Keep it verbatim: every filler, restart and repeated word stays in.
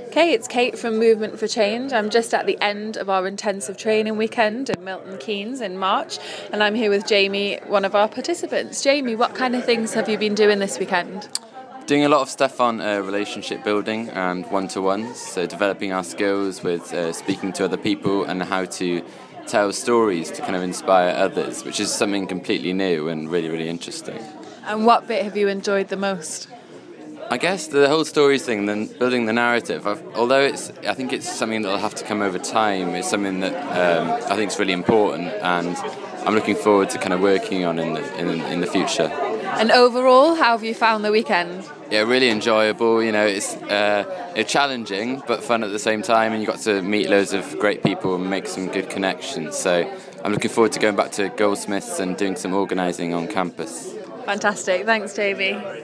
Okay, it's Kate from Movement for Change. I'm just at the end of our intensive training weekend in Milton Keynes in March, and I'm here with Jamie, one of our participants. Jamie, what kind of things have you been doing this weekend? Doing a lot of stuff on uh, relationship building and one-to-ones, so developing our skills with uh, speaking to other people and how to tell stories to kind of inspire others, which is something completely new and really, really interesting. And what bit have you enjoyed the most? I guess the whole stories thing, then building the narrative. I've, although it's, I think it's something that'll have to come over time. It's something that um, I think is really important, and I'm looking forward to kind of working on in the in, in the future. And overall, how have you found the weekend? Yeah, really enjoyable. You know, it's uh, it's challenging but fun at the same time, and you got to meet loads of great people and make some good connections. So I'm looking forward to going back to Goldsmiths and doing some organising on campus. Fantastic. Thanks, Jamie.